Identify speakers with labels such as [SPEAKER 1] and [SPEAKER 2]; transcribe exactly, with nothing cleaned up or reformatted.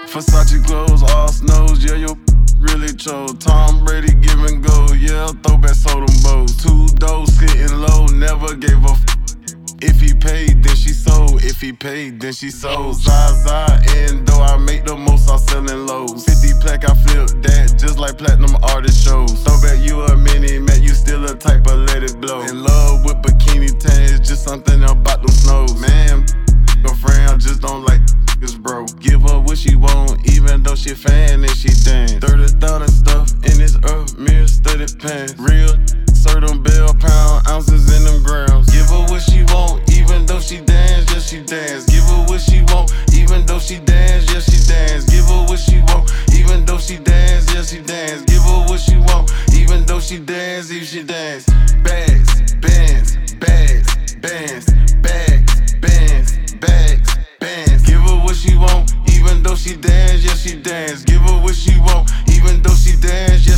[SPEAKER 1] Versace clothes, all snows, yeah, yo really chose. Tom Brady giving gold, yeah, throwback sold them bows. Two doors sitting low, never gave a f. If he paid, then she sold. If he paid, then she sold. Zaza, and though I make the most, I'm selling lows. fifty plaque, I flip that, just like platinum artist shows. Throwback, you a mini man, you still a type, but let it blow. In love with bikini tans, just something about them snows. Man, girlfriend, I just don't like this bro. Give her what she want, even though she fan and she dance. thirty thousand stuff in this earth, mirror studded pants. Real, certain bell pound, ounces in them grams. Give her what she want, even though she dance, yeah she dance. Give her what she want, even though she dance, yeah she dance. Give her what she want, even though she dance, yeah she dance. Give her what she want, even though she dance, if she dance. Bags, bands, bags, bands, bags, bands, bags, bands. Give her what she want, even though she dance, yeah she dance. Give her what she want, even though she dance, yeah